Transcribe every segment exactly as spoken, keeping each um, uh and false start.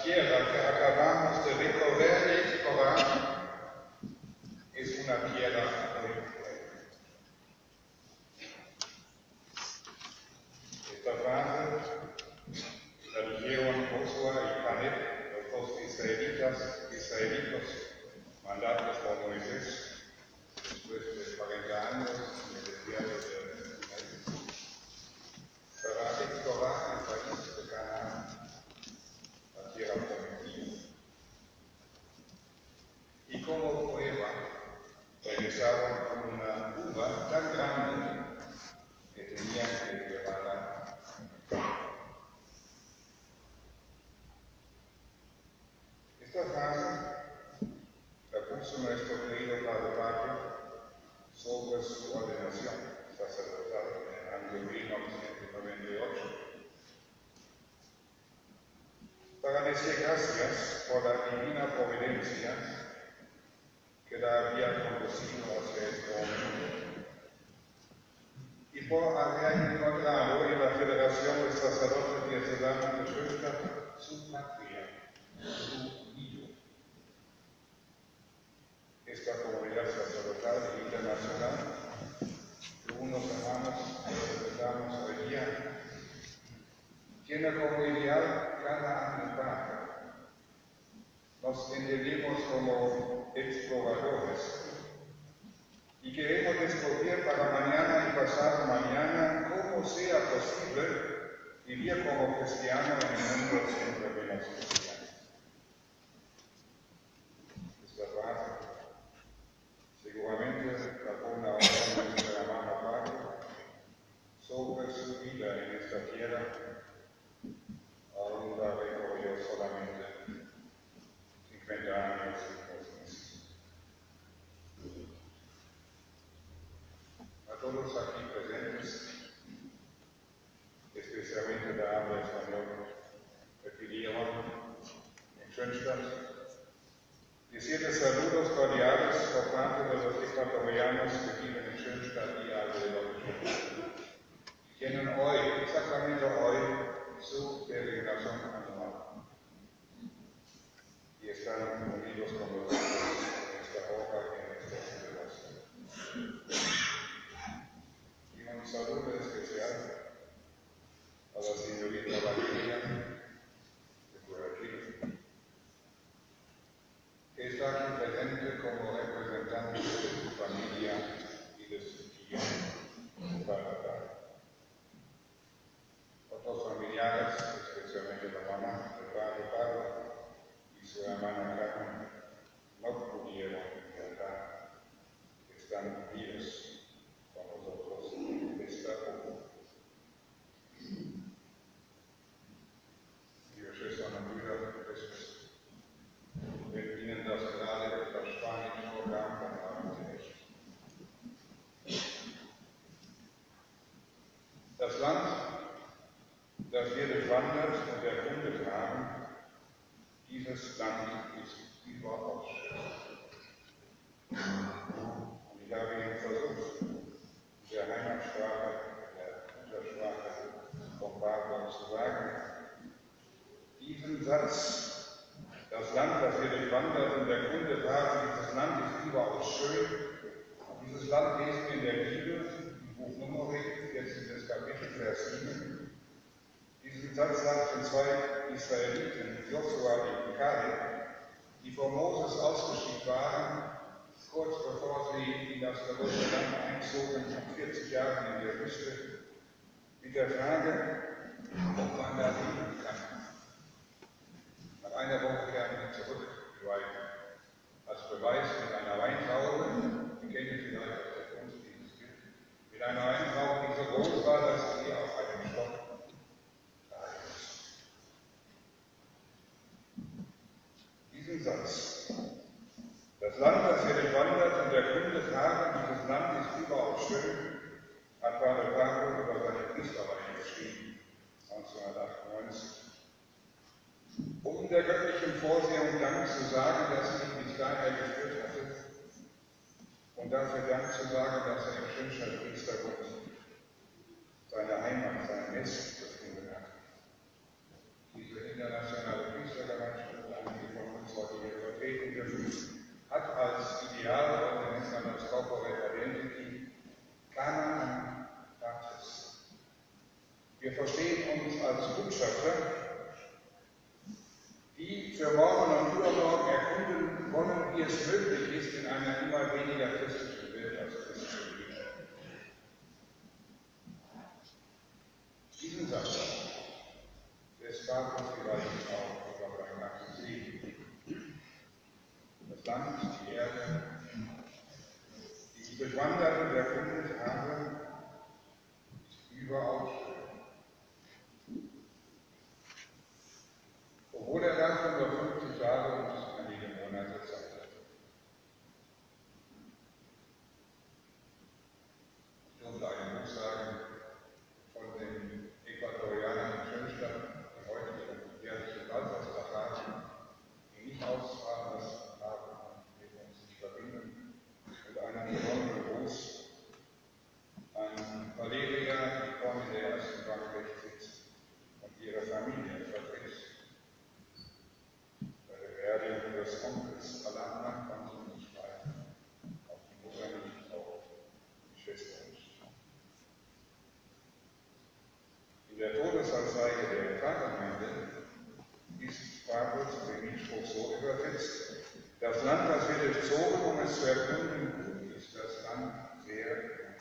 tierra que acabamos de recorrer y explorar es una tierra muy buena. Esta frase la dijeron Josué y Caleb, los dos israelitas, israelitos mandados por Moisés después de cuarenta años en el desierto de Sinaí para explorar el país de Canaán, la tierra prometida. Y como prueba regresaron con una uva tan grande que tenían que llevarla a campo. Esta frase la puso nuestro querido Padre Pablo sobre su ordenación sacerdotal en el año mil novecientos noventa y ocho. Para decir gracias por la divina providencia que la había conducido hacia este momento y por haber encontrado en la Federación de Sacerdotes Diocesana de Schönstatt su patria, su nido. Esta comunidad sacerdotal e internacional que unos amamos y respetamos hoy día tiene como ideal cada año patria. Nos entendemos como exploradores y queremos descubrir para mañana y pasado mañana cómo sea posible vivir como cristiano en un mundo siempre menos cristiano. Esta frase seguramente la pone ahora nuestra hermana Pablo sobre su vida en esta tierra, aún la recorrió solamente cincuenta años y dos meses. A todos aquí presentes, especialmente de habla española, me pidieron en Schönstatt decirles saludos cordiales por parte de los ecuatorianos que viven en Schönstatt y alrededor de Schönstatt. Tienen hoy, exactamente hoy, su peregrinación anual. Y están unidos con nosotros en esta obra y en esta celebración. Y un saludo especial a la señorita Valeria de Guayaquil, que está aquí presente como representante de su familia y de su tío Salvador. Otros familiares, especialmente la mamá del padre Pablo y su hermana Carmen, no pudieron viajar, están vivos con nosotros en esta obra. Liebe Schwestern und Brüder in Christus, wenn Ihnen das gerade etwas Spanisch vorkam, dann haben Sie recht. Das Land, das wir durchwandert und erkundet haben, dieses Land ist überaus schön. Und ich habe Ihnen versucht, in der Heimatsprache, in der Muttersprache von Pablo zu sagen, diesen Satz, das Land, das wir durchwandert und erkundet haben, dieses Land ist überaus schön. Dieses Land lesen wir in der Bibel, im Buch Numeri, vierzehntes Kapitel, Vers sieben. Diesen Satz sagten zwei Israeliten, Josua und Kaleb, die vor Moses ausgeschickt waren, kurz bevor sie in das verlorene Land einzogen, nach vierzig Jahren in der Wüste, mit der Frage, ob man da leben kann. Nach einer Woche kehren wir zurück, weil als Beweis mit einer Weintraube, wir kennen vielleicht aus der Kunst dieses Bild, mit einer Weintraube, die so groß war, dass sie auf einem Stock diesen Satz. Das Land, das wir durchwandert und erkundet haben, dieses Land ist überaus schön, hat Pater Pablo über seine Priesterweihe geschrieben, neunzehnhundertachtundneunzig. Um der göttlichen Vorsehung Dank zu sagen, dass sie ihn bis dahin geführt hatte, und dafür Dank zu sagen, dass er im Schönstatt Priesterbund seine Heimat, sein Nest gefunden hat. Diese internationale Priestergemeinschaft durchwandert und erkundet habe, ist überaus schön. Obwohl er davon nur fünfzig Jahre und einige Monate Zeit hatte. Ich durfte ein Buch sagen von den Äquatorianern in Schönstadt, die heute ihren jährlichen Wallfahrtstag haben, die nicht ausfahren lassen haben, mit uns sich verbinden, mit einem besonderen Gruß an Valeria, die vorne in der ersten Bank rechts sitzt und ihre Familie vertritt. Bei der Beerdigung ihres Onkels, alle anderen konnten nicht feiern, auch die Mutter nicht, auch die Schwester nicht. In der Todesanzeige der Pfarrgemeinde ist Pfarrer zu dem Spruch so übersetzt: Das Land, das wir durchzogen, um es zu erkunden, ist das Land sehr gut.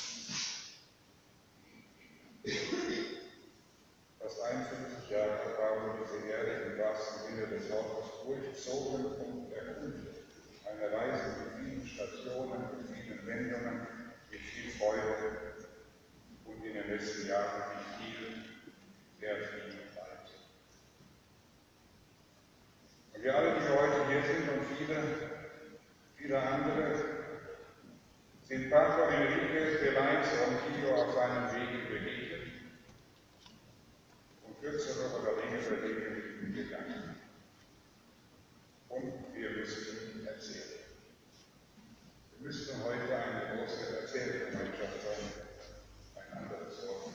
Fast einundfünfzig Jahre haben diese Erde im wahrsten Sinne des Wortes durchzogen und erkundet. Eine Reise mit vielen Stationen, mit vielen Wendungen, mit viel Freude und in den letzten Jahren mit viel, sehr viel Leid. Und wir alle, die heute hier sind und viele, viele andere, sind Pastor Enrique Pelaez Ronquillo auf seinem Wege begegnet und kürzere oder längere Wege mit ihm gegangen. Und wir müssen ihm erzählen. Wir müssten heute eine große Erzählgemeinschaft sein, ein anderes Wort.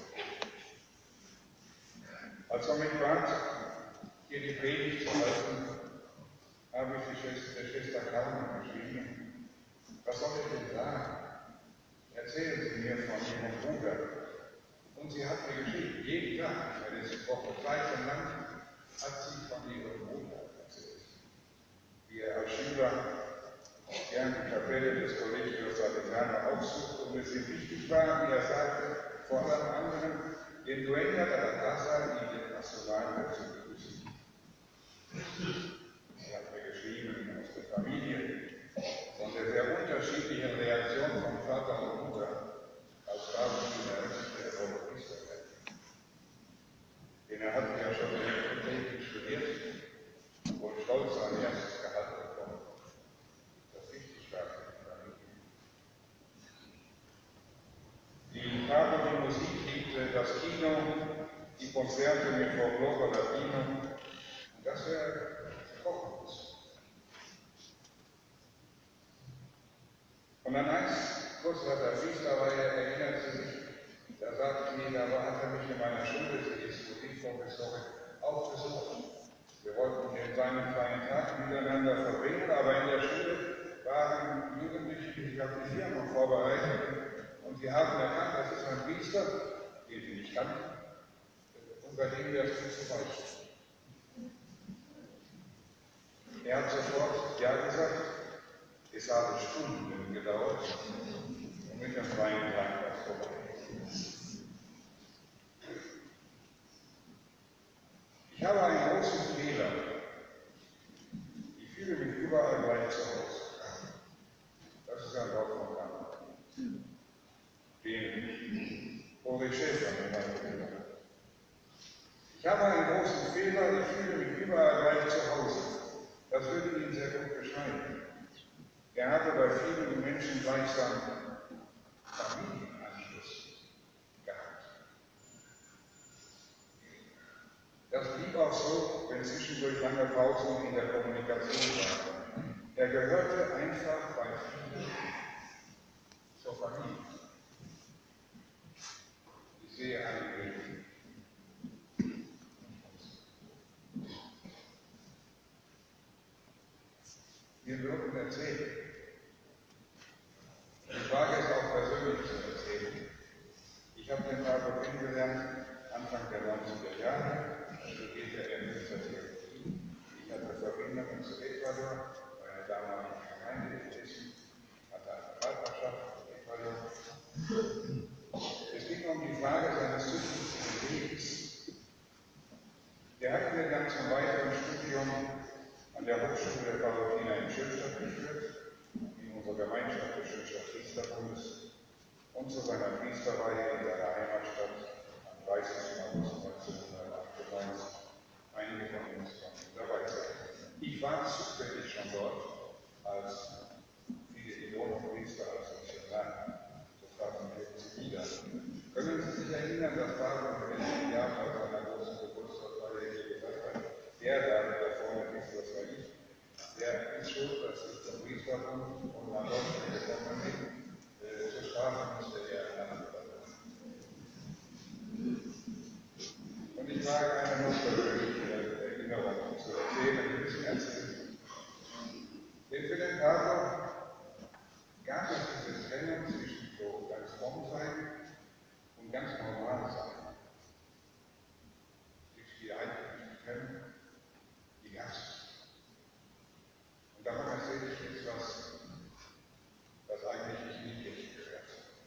Als er mich bat, hier die Predigt zu halten, habe ich die Schwester, der Schwester Carmen geschrieben: Was soll ich denn sagen? Erzählen Sie mir von Ihrem Bruder. Und sie hat mir geschrieben, jeden Tag, eine Woche Zeit und lang, hat sie von ihrem Bruder erzählt. Wie er als Schüler gern die Kapelle des Collegios Salesiano aufsuchte und es ihm wichtig war, wie er sagte, vor allem anderen, den Dueña de la Casa y den Nacional zu begrüßen. Er hat mir geschrieben aus der Familie, von der sehr unterschiedlichen Reaktion von Vater und Mutter, als Vater in der Rechte der Priester werden. Denn er hatte ja schon Elektrotechnik studiert und stolz sein erstes Gehalt bekommen. Das wichtig war für die Familie. Die Vater die Musik liebte, das Kino, die Konzerte mit Folklore Latino, und dass er kochen muss. Und dann eins, kurz nach der Priesterweihe, erinnert sie sich, da sagte sie, da war, hat er mich in meiner Schule, sie ist Musikprofessorin, aufgesucht. Wir wollten hier seinen freien Tag miteinander verbringen, aber in der Schule waren Jugendliche, die sich auf die Firma vorbereiteten, und sie haben erkannt, das ist ein Priester, den sie nicht kannten, und bei dem wäre es nicht so weit. Er hat sofort Ja gesagt. Es habe Stunden gedauert und mit dem freien Tag war es vorbei. Ich habe einen großen Fehler. Ich fühle mich überall gleich zu Hause. Das ist ein Wort von Kant. Den Ulrich Schäfer genannt. Ich habe einen großen Fehler. Ich fühle mich überall gleich zu Hause. Das würde ihn sehr gut beschreiben. Er hatte bei vielen Menschen gleichsam Familienanschluss gehabt. Das blieb auch so, wenn zwischendurch lange Pausen in der Kommunikation waren. Er gehörte einfach bei vielen zur Familie. Ich sehe einige. Wir würden erzählen. Ich wage es auch persönlich zu erzählen. Ich habe den Pater kennengelernt Anfang der neunziger Jahre, studierte er in Münster Theologie. Ich hatte Verbindungen zu Ecuador, bei einer damaligen Gemeinde gewesen, hatte eine Partnerschaft mit Ecuador. Es ging um die Frage seines zukünftigen Lebens. Der hat mir dann zum weiteren Studium an der Hochschule der Palästina in Schönstadt geführt, in unserer Gemeinschaft des Schönster Priesterbundes und zu seiner Priesterweihe in seiner Heimatstadt am dreißigsten August neunzehnhundertachtundneunzig. Einige von uns konnten dabei sein. Ich war zufällig schon dort als viele Priester, als Missionar. So fragen wir uns wieder. Können Sie sich erinnern, dass Pfarrer im letzten Jahr bei seiner großen Geburtstagsfeier hier gesagt hat, der da, der vorne ist, das war ich, der ist schuld, dass ich zum Priesterbund und nach Deutschland gekommen bin, äh, zur Strafe musste er anfangen. Und ich wage eine noch persönliche Erinnerung zu erzählen, die ein bisschen ernst ist. Denn für den Vater gab es diese Trennung zwischen so ganz fromm sein und ganz normal sein. Sich die eigentlich trennen, die gab es. Und darum erzähle ich jetzt was, was eigentlich nicht niedlich gehört.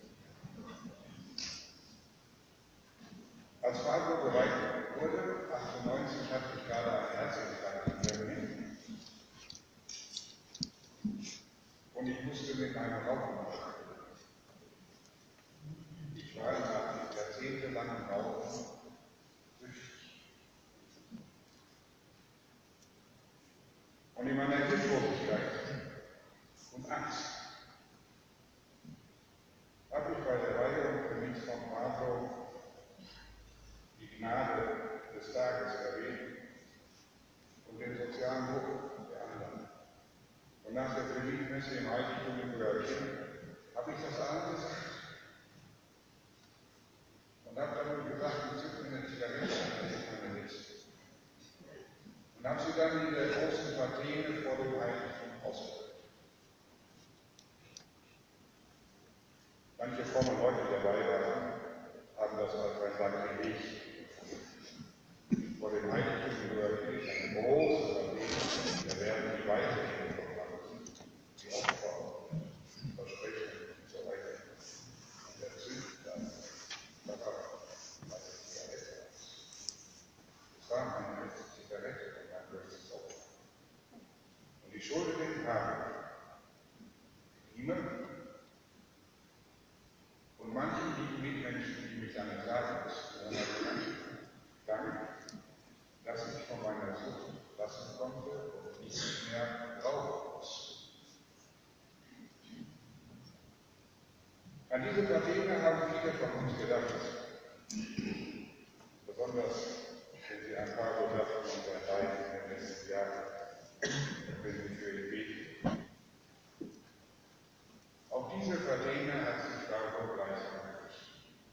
Als Vater geweiht wurde, achtundneunzig, hatte ich gerade einen Herzinfarkt in Berlin. Und ich musste mit einem Rauchen aufhören. Ich war nach jahrzehntelangen Rauchen süchtig. Und in meiner Hilflosigkeit und Angst habe ich bei der Weihung für mich vom Vater die Gnade des Tages erwähnt und den sozialen Druck der anderen. Und nach der Friedensmesse im Heiligtum in Bürgerchen habe ich das allen gesagt. Und habe dann gesagt, ich zücke mir eine Zigarette an, das ist meine Liste. Und habe sie dann in der großen Patene vor dem Heiligtum ausgedrückt. Manche frommen Leute, die dabei waren, haben das als ein Sakrileg vor dem Heiligtum in Bürgerchen, eine große Patene, da werden die Weihlichen verbracht, die Opfer, Versprechen und so weiter. Und der zündet dann. Das war meine letzte Zigarette und mein größtes Opfer. Und ich schulde den Herrn Liebe und manchen lieben Mitmenschen, die mich an den Tag des Monats Dank, dass ich von meiner Sucht lassen konnte und nicht mehr rauchen muss. An diese Patene haben viele von uns gedacht. Besonders, wenn sie an Pablo dachten und sein Leid in den letzten Jahren, wenn sie für ihn beten. Auf diese Patene hat sich Pablo gleichsam geküsst.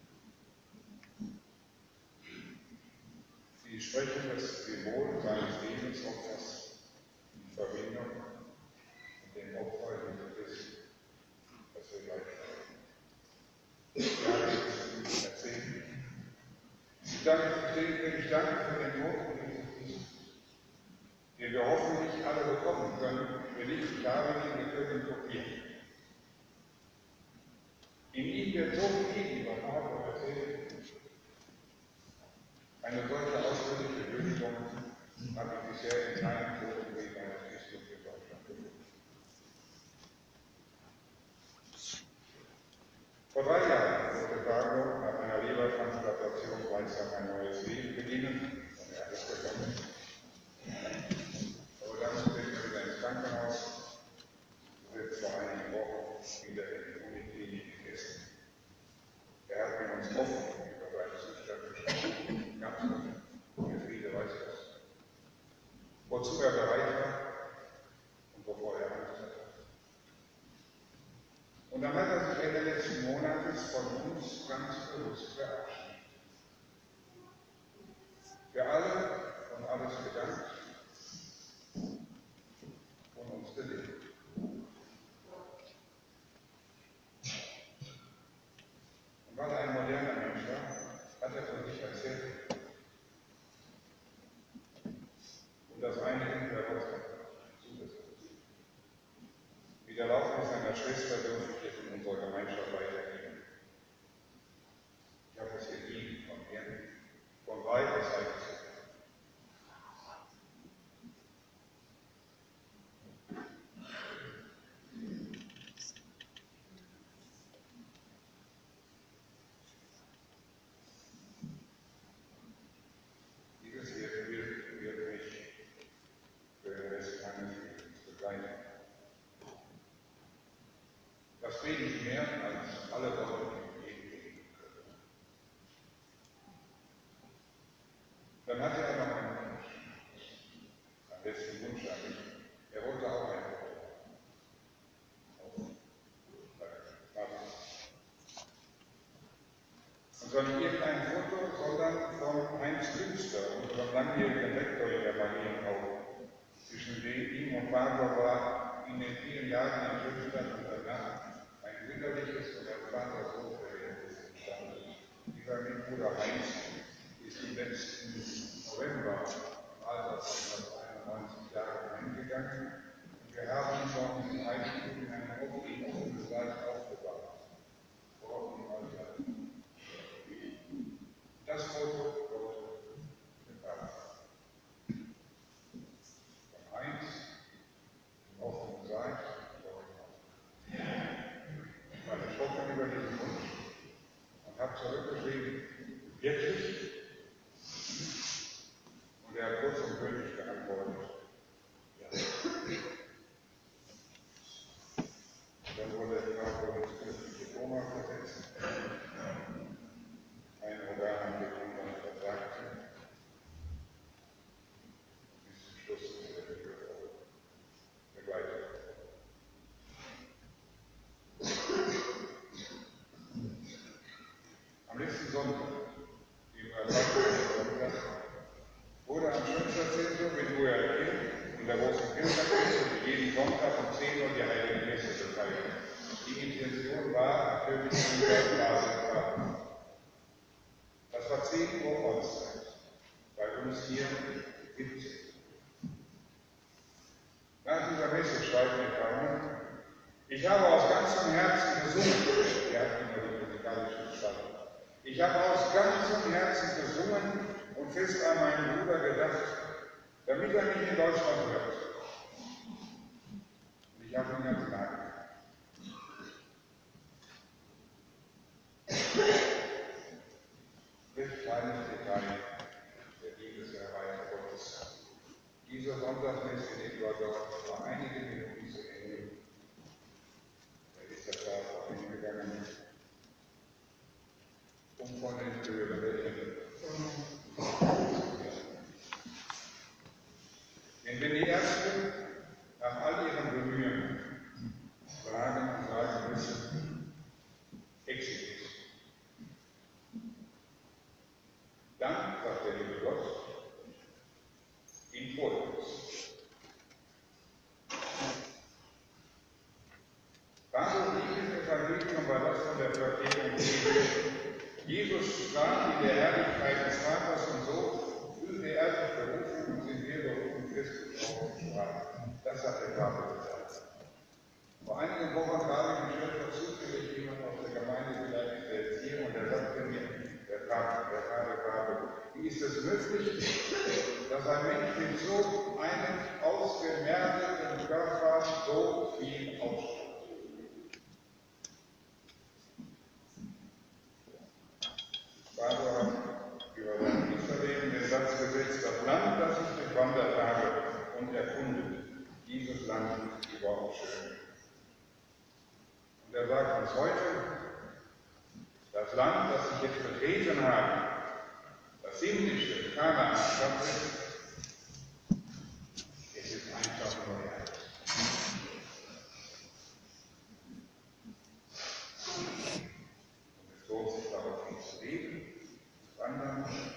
Sie sprechen das Symbol seines Lebensopfers in Verbindung mit dem Opfer Jesu Christi, das wir gleich schauen. Ja, ich erzähle. Ich danke, ich danke für den Tod von Jesus Christus, den wir hoffentlich alle bekommen können, wenn nicht, ich habe ihn, wir können kopieren. In ihm wird so viel über Pablo erzählt. Eine solche ausführliche Würdigung habe ich bisher in keinem Totenweg eines Bistums in Deutschland gefunden. Vor drei Jahren wollte Pablo nach einer Lebertransplantation gleichsam ein neues Leben beginnen und er hat es begonnen. Aber dann musste er wieder ins Krankenhaus, wird vor einigen Wochen wieder in die Uniklinik gegessen. Er hat mit uns offen über seinen Zustand gesprochen, ganz offen, der Friede weiß das. Wozu er bereit war und wovor er Angst hatte. Und dann hat er sich Ende letzten Monats von uns ganz bewusst verabschiedet. Für alle und alles gedankt und uns gelebt. Und weil er ein moderner Mensch war, hat er von sich erzählt. Und das eine in der Woche zugesagt. Wie der Lauf seiner Schwester durfte ich jetzt in unserer Gemeinschaft weitergeben. Ich habe es hier lieben von mir, von weiter Seite zu. zwar nicht irgendein Foto, sondern von Heinz Künster, unserem langjährigen Rektor in der Marienau. Zwischen ihm und Barber war in den vielen Jahren in Schönstadt und danach ein wunderliches und ein Vater-Sohn-Verhältnis entstanden. Dieser Mitbruder Heinz ist im letzten November im Alter von einundneunzig Jahren eingegangen und wir haben schon in Heimspiel in einem Hobby und leicht aufbewahrt. Vor dem Alter. Das Foto wurde gebracht. Von Heinz, im offenen Saal, ich war erschrocken über diesen Wunsch und habe zurückgeschrieben, wirklich? Und er hat kurz und bündig geantwortet, ja. Dann wurde er vor das künftige Koma versetzt. Ein Organ mit anderen versagte. Bis zum Schluss ist er begleitet. Am letzten Sonntag, im Sonntag, wurde am Schönstadtzentrum in U R L in der großen Kirchkirche jeden Sonntag um zehn Uhr die Heilige Messe gefeiert. Die Intention war, natürlich in der Basis. Das war zehn Uhr Ortszeit, bei uns hier siebzehn. Nach dieser Messe schreibt der Pfarrer, ich habe aus ganzem Herzen gesungen, er hat immer die musikalische Gestalt. Ich habe aus ganzem Herzen gesungen und fest an meinen Bruder gedacht, damit er mich in Deutschland hört. Und ich habe ihn ganz nah gehabt. Ein kleines Detail der Liebeserweiterung Gottes. Dieser Sonntagsmesse in Ecuador war einige Minuten zu Ende. Da ist der Vater hingegangen, um von den Höheren. Denn wenn die Ärzte nach all ihren Bemühungen sagen und sagen müssen, Exit, dann sagt der liebe Gott, ihn vor uns. Darum liegt das Evangelium war das von der Verkehung Jesus sprach in der Herrlichkeit des Vaters und so, fühlte er sich berufen und sind wir berufen, Christus aufgesprach. Das hat der Vater gesagt. Vor einigen Wochen war ich in Schöpfer zufällig jemand aus der Gemeinde, vielleicht ist er jetzt hier, und er sagte mir, der Vater, der Vater, Vater, wie ist es möglich, dass ein Mensch mit so einem ausgemergelten Körper so viel ausstrahlt? Vater hat über sein Priesterleben den Satz gesetzt, das Land, das ich durchwandert habe und erfunden, dieses Land ist überhaupt schön. Und er sagt uns heute, das Land, das ich jetzt betreten habe, das himmlische Kanaan, es ist einfach nur herrlich. Und es lohnt sich darauf, zu leben, zu wandern,